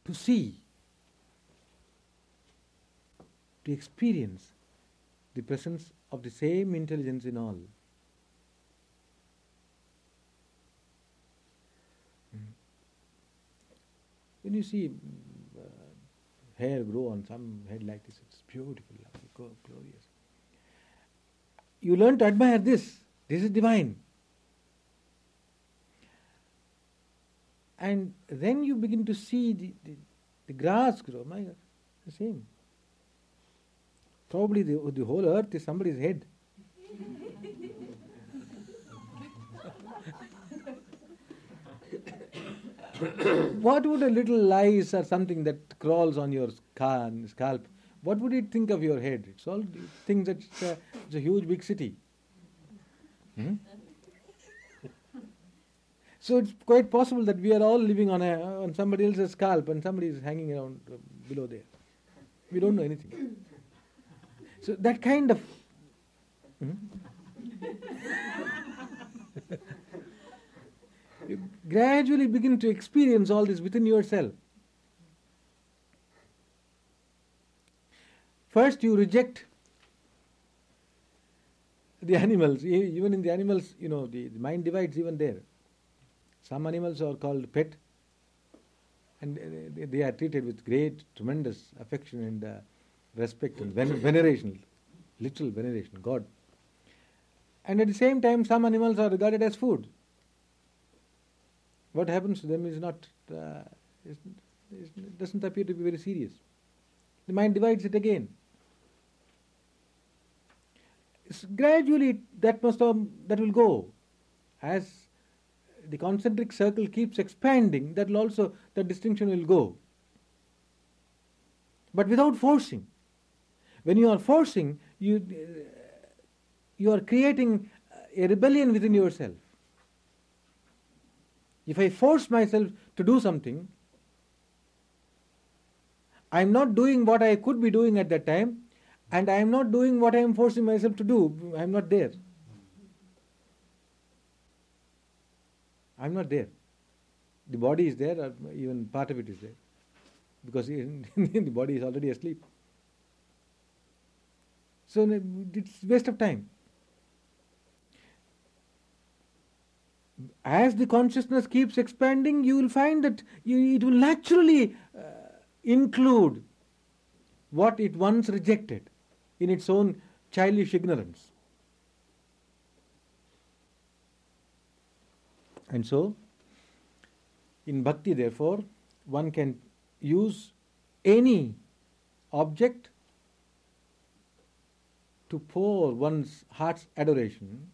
to see, to experience the presence of the same intelligence in all. When you see hair grow on some head like this, it's beautiful, lovely, glorious. You learn to admire this. This is divine. And then you begin to see the grass grow. My God, the same. Probably the whole earth is somebody's head. What would a little lice or something that crawls on your scalp, what would it think of your head? It's all things that it's a huge big city. So it's quite possible that we are all living on somebody else's scalp and somebody is hanging around below there. We don't know anything. So that kind of you gradually begin to experience all this within yourself. First you reject the animals. Even in the animals, the mind divides even there. Some animals are called pet, and they are treated with great, tremendous affection and respect and veneration, literal veneration, God. And at the same time, some animals are regarded as food. What happens to them is not, it doesn't appear to be very serious. The mind divides it again. Gradually, that will go. As the concentric circle keeps expanding, that distinction will go. But without forcing. When you are forcing, you are creating a rebellion within yourself. If I force myself to do something, I am not doing what I could be doing at that time, and I am not doing what I am forcing myself to do. I am not there. I am not there. The body is there, or even part of it is there, because the body is already asleep. So it's waste of time. As the consciousness keeps expanding, you will find that it will naturally include what it once rejected in its own childish ignorance. And so, in bhakti, therefore, one can use any object to pour one's heart's adoration.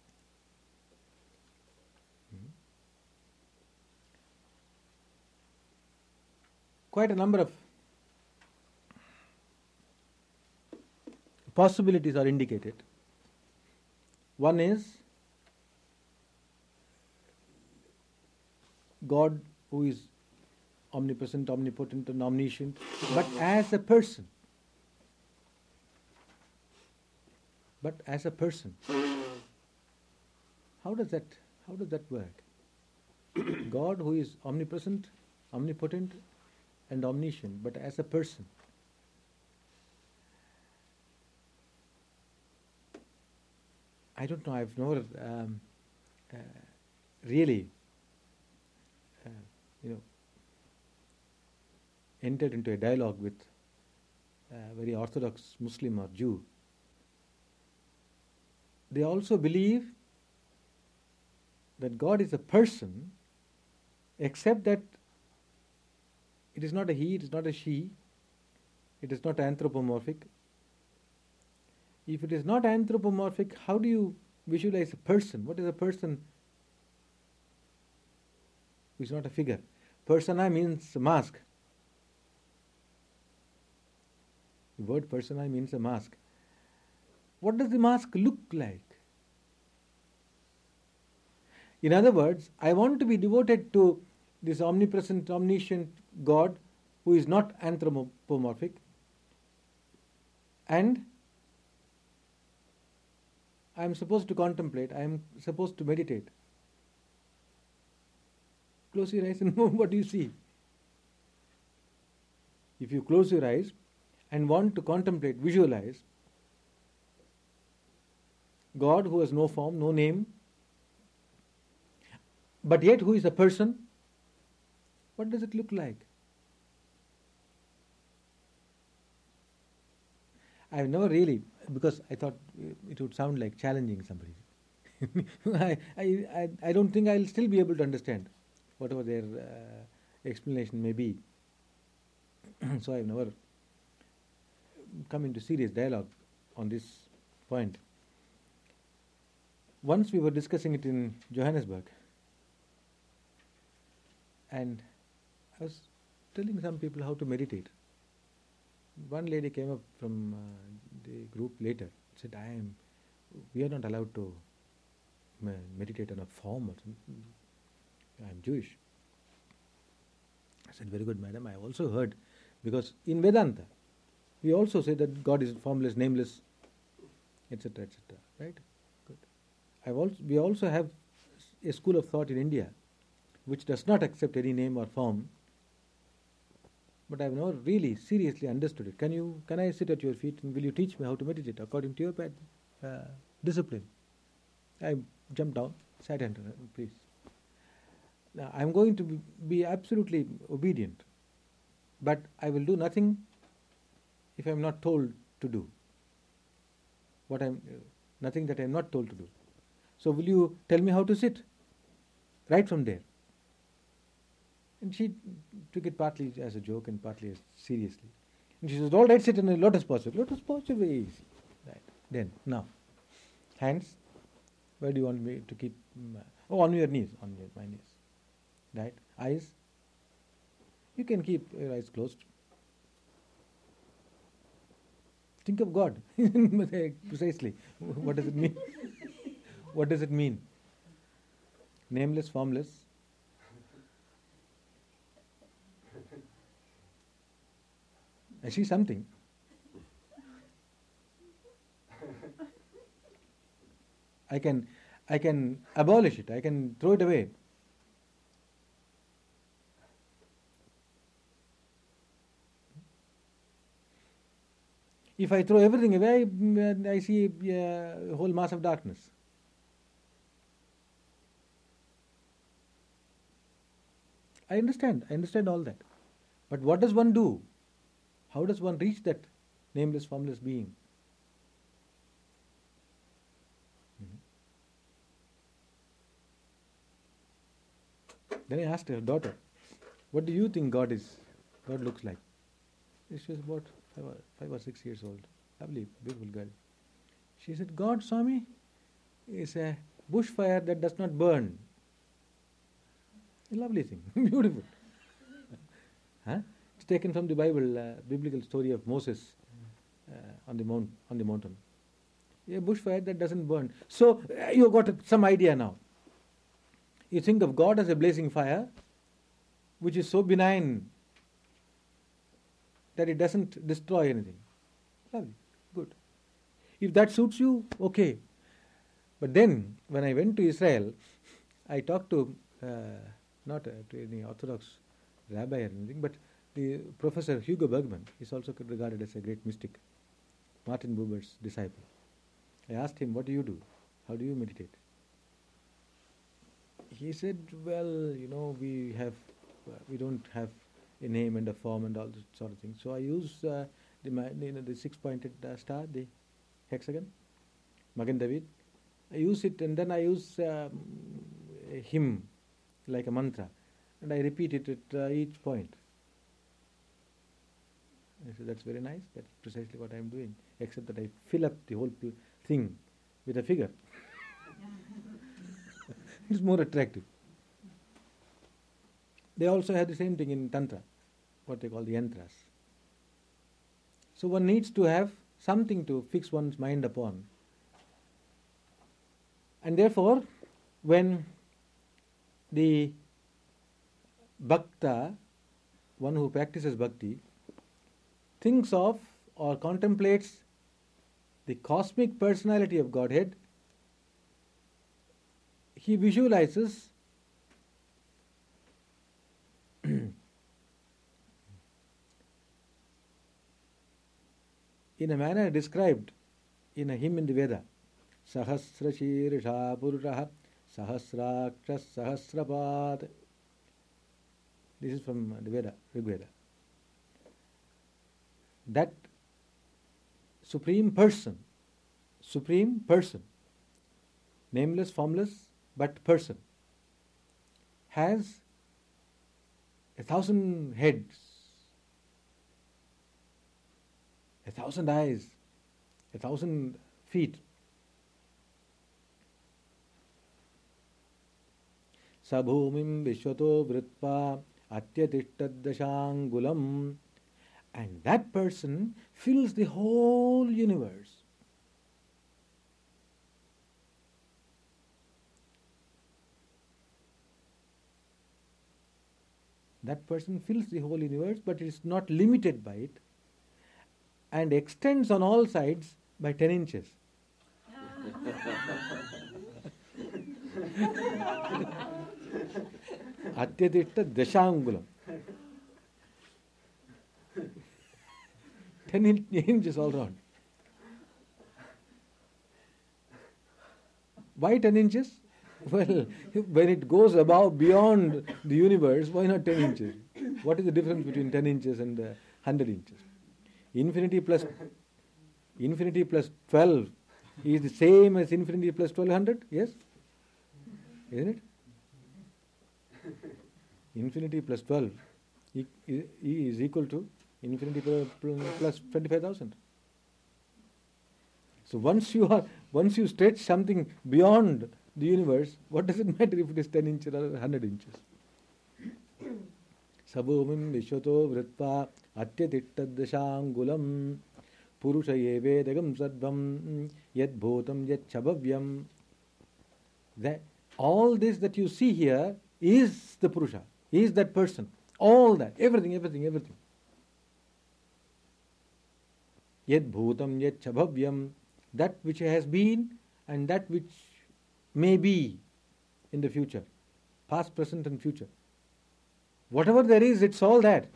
Quite a number of possibilities are indicated. One is God, who is omnipresent, omnipotent and omniscient, but as a person. But as a person. How does that work? God, who is omnipresent, omnipotent and omniscient, but as a person. I don't know, I've never really entered into a dialogue with a very orthodox Muslim or Jew. They also believe that God is a person, except that it is not a he, it is not a she, it is not anthropomorphic. If it is not anthropomorphic, how do you visualize a person? What is a person who is not a figure? Persona means mask. The word persona means a mask. What does the mask look like? In other words, I want to be devoted to this omnipresent, omniscient God who is not anthropomorphic, and I am supposed to contemplate, I am supposed to meditate. Close your eyes and what do you see? if you close your eyes and want to contemplate, visualize God who has no form, no name, but yet who is a person, what does it look like? I've never really, because I thought it would sound like challenging somebody. I don't think I'll still be able to understand whatever their explanation may be. So I've never come into serious dialogue on this point. Once we were discussing it in Johannesburg, and I was telling some people how to meditate. One lady came up from the group later, said, we are not allowed to meditate on a form or something. I am Jewish. I said, very good, madam. I also heard, because in Vedanta, we also say that God is formless, nameless, etc., etc. Right? Good. We also have a school of thought in India which does not accept any name or form, but I have never really seriously understood it. Can I sit at your feet and will you teach me how to meditate according to your discipline? I jumped down, sat and please. Now I am going to be absolutely obedient, but I will do nothing if I am not told to do. Nothing that I am not told to do. So will you tell me how to sit? Right from there. And she took it partly as a joke and partly as seriously. And she said, all right, sit in a lotus posture. Lotus posture, very easy. Right. Then, now, hands, where do you want me to keep? On your knees, my knees. Right. Eyes, you can keep your eyes closed. Think of God. Precisely. What does it mean? What does it mean? Nameless, formless. I see something. I can abolish it. I can throw it away. If I throw everything away, I see a whole mass of darkness. I understand all that. But what does one do? How does one reach that nameless, formless being? Then I asked her daughter, what do you think God looks like? She was about 5 or 6 years old. Lovely, beautiful girl. She said, God, Swami, is a bushfire that does not burn. A lovely thing, beautiful. Huh? It's taken from the Bible, biblical story of Moses on the mountain. A bushfire that doesn't burn. So you got some idea now. You think of God as a blazing fire, which is so benign that it doesn't destroy anything. Lovely, good. If that suits you, okay. But then, when I went to Israel, I talked to, not to any Orthodox rabbi or anything, but the Professor Hugo Bergman is also regarded as a great mystic, Martin Buber's disciple. I asked him, what do you do? How do you meditate? He said, well, we don't have a name and a form and all that sort of thing. So I use the 6-pointed star, the hexagon, Magen David. I use it and then I use a hymn, like a mantra, and I repeat it at each point. I said, that's very nice. That's precisely what I am doing, except that I fill up the whole thing with a figure. It's more attractive. They also have the same thing in Tantra, what they call the yantras. So one needs to have something to fix one's mind upon. And therefore, when the bhakta, one who practices bhakti, thinks of or contemplates the cosmic personality of Godhead, he visualizes in a manner described in a hymn in the Veda. Sahasra Shirsha Purushaha Sahasrakshas Sahasrapad. This is from the Veda, Rig Veda. That supreme person, nameless, formless, but person, has 1,000 heads, 1,000 eyes, 1,000 feet. Sabhumim Vishwato Vritpa Atyatiштadashangulam. And that person fills the whole universe. That person fills the whole universe, but it is not limited by it, and extends on all sides by 10 inches. Atyatishta dashangulam. 10 inches all round. Why 10 inches? Well, when it goes above, beyond the universe, why not 10 inches? What is the difference between 10 inches and 100 inches? Infinity plus 12 is the same as infinity plus 1200? Yes? Isn't it? Infinity plus 12 is equal to infinity plus 25,000. So once you stretch something beyond the universe, what does it matter if it is 10 inches or 100 inches? Sabhumim Vishwato Vritpa Atyatiштadashangulam Purusha Yevedagam Sadvam Yad Bhutam Yad Chabhavyam. All this that you see here is the Purusha, is that person. All that, everything. Yad Bhutam Yad Chabhavyam, that which has been and that which may be in the future, past, present and future. Whatever there is, it's all that.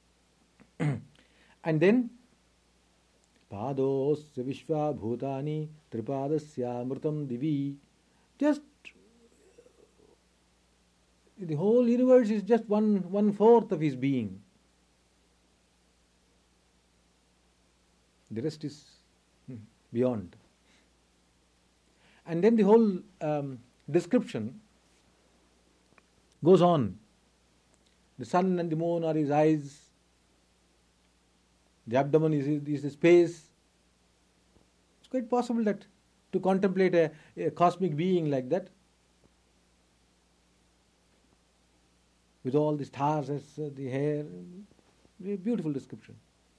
And then Padosya Vishwa Bhutani Tripadasya Amrutam Divi. Just the whole universe is just one fourth of his being. The rest is beyond. And then the whole description goes on. The sun and the moon are his eyes. The abdomen is the space. It's quite possible that to contemplate a cosmic being like that, with all the stars as the hair, a beautiful description.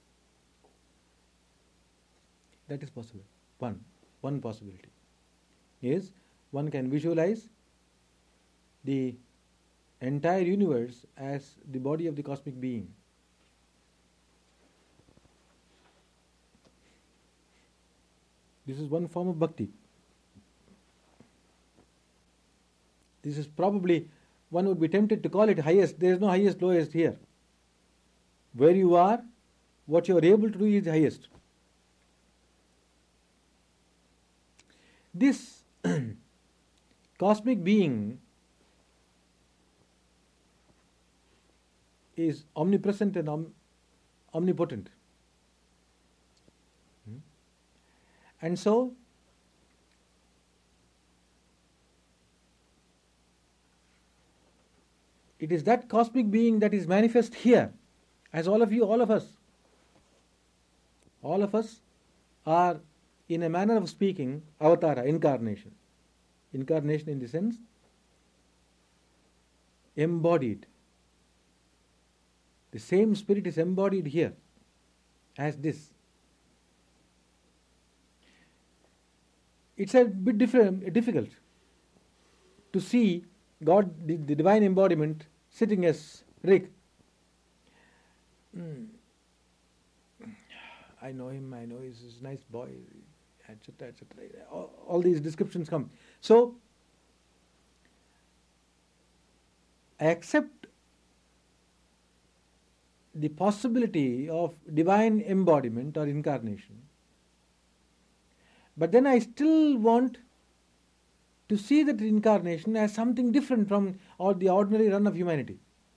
That is possible. One possibility is one can visualize the entire universe as the body of the cosmic being. This is one form of bhakti. This is probably, one would be tempted to call it highest. There is no highest, lowest here. Where you are, what you are able to do is highest. This cosmic being is omnipresent and omnipotent. And so, it is that cosmic being that is manifest here, as all of you, all of us. All of us are, in a manner of speaking, avatara, incarnation. Incarnation in the sense, embodied. The same spirit is embodied here as this. It's a bit difficult to see God, the divine embodiment, sitting as Rick. I know him, he's a nice boy, etc., etc. All these descriptions come. So, I accept the possibility of divine embodiment or incarnation But then I still want to see that incarnation as something different from all the ordinary run of humanity.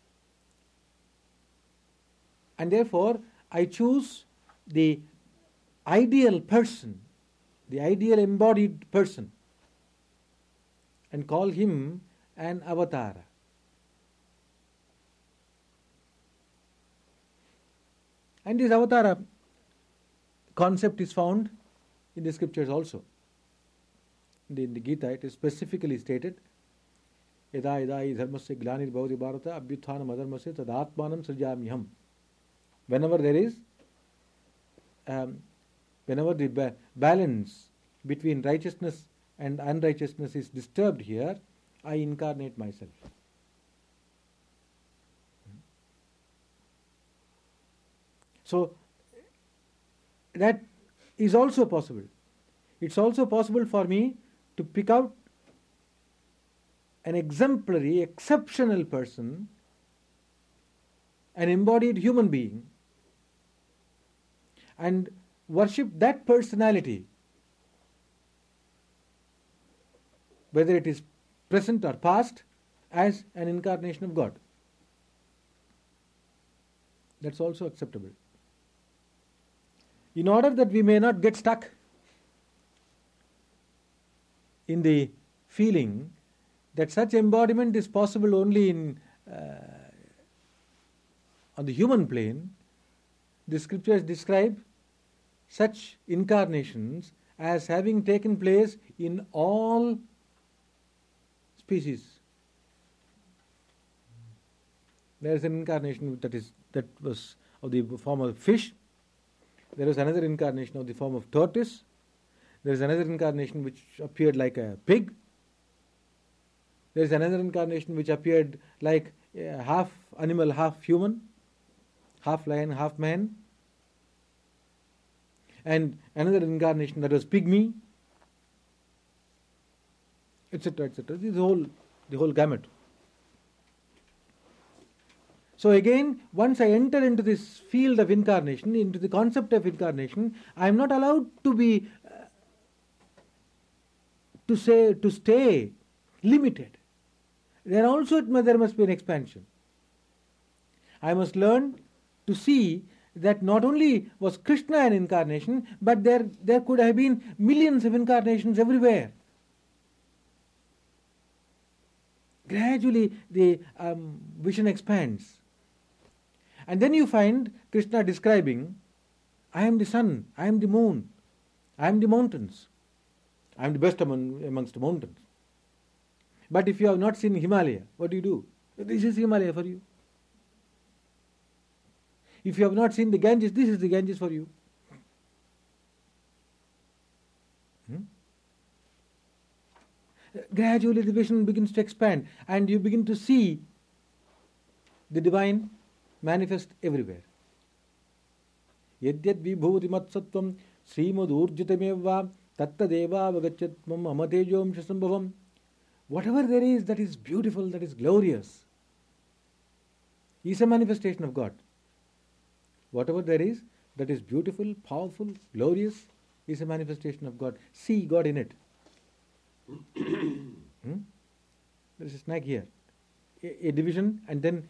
And therefore, I choose the ideal person, the ideal embodied person, and call him an avatara. And this avatara concept is found in the scriptures also. In the Gita, it is specifically stated, Yada yada hi dharmasya glanir bhavati bharata abhyuthanam adharmasya tadatmanam srijamyaham. Whenever there is, whenever the balance between righteousness and unrighteousness is disturbed here, I incarnate myself. So, that is also possible. It's also possible for me to pick out an exemplary, exceptional person, an embodied human being, and worship that personality, whether it is present or past, as an incarnation of God. That's also acceptable. In order that we may not get stuck in the feeling that such embodiment is possible only in on the human plane, the scriptures describe such incarnations as having taken place in all species. There is an incarnation that was of the form of fish. There is another incarnation of the form of tortoise. There is another incarnation which appeared like a pig. There is another incarnation which appeared like half animal, half human, half lion, half man. And another incarnation that was pygmy, etc., etc. This is the whole gamut. So again, once I enter into this field of incarnation, into the concept of incarnation, I am not allowed to be to stay limited. There must be an expansion. I must learn to see that not only was Krishna an incarnation, but there could have been millions of incarnations everywhere. Gradually the vision expands. And then you find Krishna describing, I am the sun, I am the moon, I am the mountains. I am the best amongst the mountains. But if you have not seen Himalaya, what do? This is Himalaya for you. If you have not seen the Ganges, this is the Ganges for you. Gradually the vision begins to expand and you begin to see the divine manifest everywhere. Yadyad vibhuti matsattvam srimad urjitameva tattadeva vagachatmam amatejom shasambhavam. Whatever there is that is beautiful, that is glorious, is a manifestation of God. Whatever there is that is beautiful, powerful, glorious, is a manifestation of God. See God in it. There is a snag here. A division and then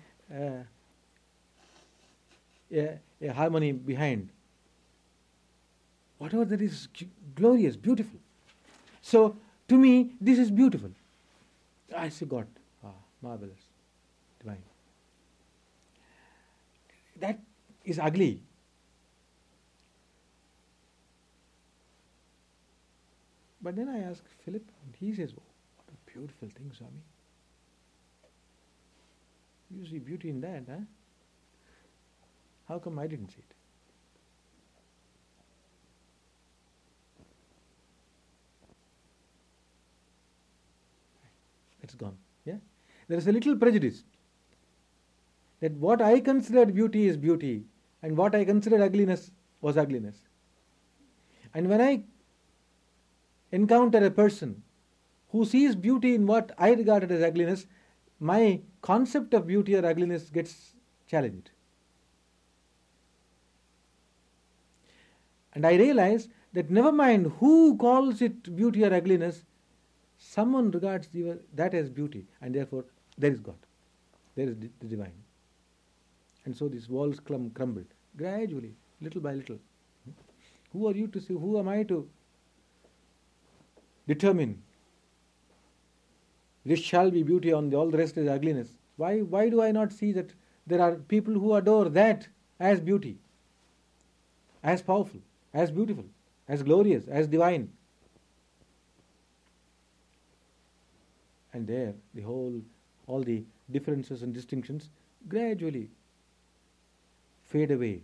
a harmony behind. Whatever that is glorious, beautiful. So, to me, this is beautiful. I see God. Marvelous. Divine. That is ugly. But then I ask Philip, and he says, oh, what a beautiful thing, Swami. You see beauty in that, huh? How come I didn't see it? It's gone. Yeah? There is a little prejudice that what I considered beauty is beauty and what I considered ugliness was ugliness. And when I encounter a person who sees beauty in what I regarded as ugliness, my concept of beauty or ugliness gets challenged. And I realize that never mind who calls it beauty or ugliness, someone regards that as beauty, and therefore there is God, there is the divine. And so these walls crumbled gradually, little by little. Who are you to say? Who am I to determine this shall be beauty and all the rest is ugliness? Why do I not see that there are people who adore that as beauty, as powerful, as beautiful, as glorious, as divine? And there, all the differences and distinctions gradually fade away.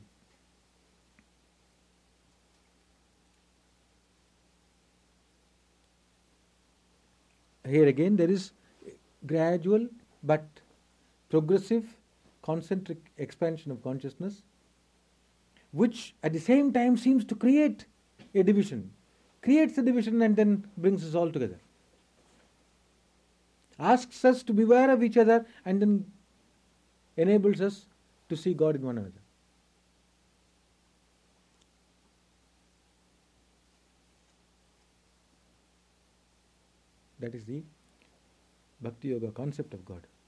Here again, there is gradual but progressive concentric expansion of consciousness, which at the same time seems to creates a division and then brings us all together. Asks us to beware of each other and then enables us to see God in one another. That is the Bhakti Yoga concept of God.